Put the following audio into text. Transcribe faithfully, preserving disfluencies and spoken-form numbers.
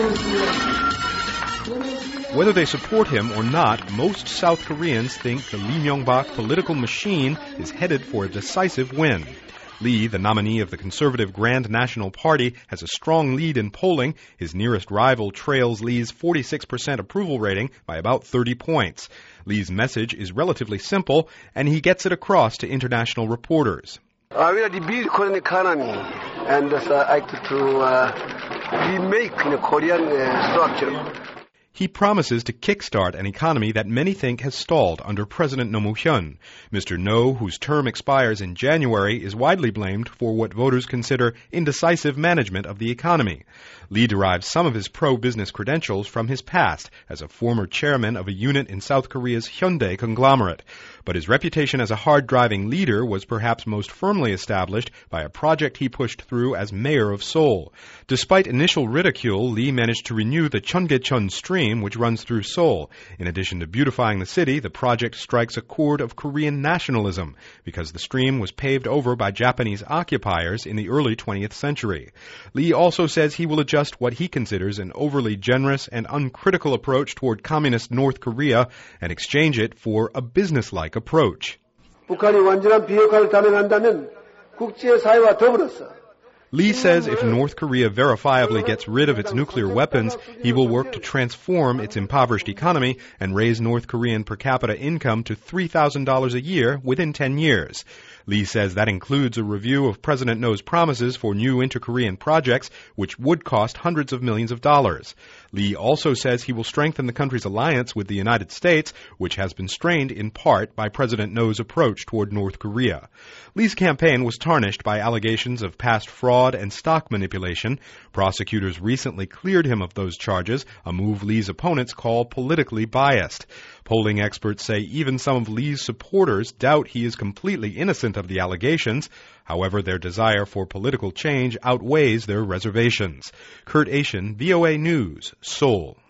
Whether they support him or not, most South Koreans think the Lee Myung-bak political machine is headed for a decisive win. Lee, the nominee of the conservative Grand National Party, has a strong lead in polling. His nearest rival trails Lee's forty-six percent approval rating by about thirty points. Lee's message is relatively simple, and he gets it across to international reporters. I will rebuild Korean economy and uh, act to uh, remake the Korean uh, structure. He promises to kickstart an economy that many think has stalled under President Roh Moo-hyun. Mister No, whose term expires in January, is widely blamed for what voters consider indecisive management of the economy. Lee derives some of his pro-business credentials from his past as a former chairman of a unit in South Korea's Hyundai conglomerate. But his reputation as a hard-driving leader was perhaps most firmly established by a project he pushed through as mayor of Seoul. Despite initial ridicule, Lee managed to renew the Cheonggyecheon stream, which runs through Seoul. In addition to beautifying the city, the project strikes a chord of Korean nationalism, because the stream was paved over by Japanese occupiers in the early twentieth century. Lee also says he will adjust what he considers an overly generous and uncritical approach toward communist North Korea and exchange it for a businesslike approach. 북한이 완전한 비핵화를 단행한다면 국제사회와 더불어서 Lee says if North Korea verifiably gets rid of its nuclear weapons, he will work to transform its impoverished economy and raise North Korean per capita income to three thousand dollars a year within ten years. Lee says that includes a review of President No's promises for new inter-Korean projects, which would cost hundreds of millions of dollars. Lee also says he will strengthen the country's alliance with the United States, which has been strained in part by President No's approach toward North Korea. Lee's campaign was tarnished by allegations of past fraud and stock manipulation. Prosecutors recently cleared him of those charges, a move Lee's opponents call politically biased. Polling experts say even some of Lee's supporters doubt he is completely innocent of the allegations. However, their desire for political change outweighs their reservations. Kurt Asian, V O A News, Seoul.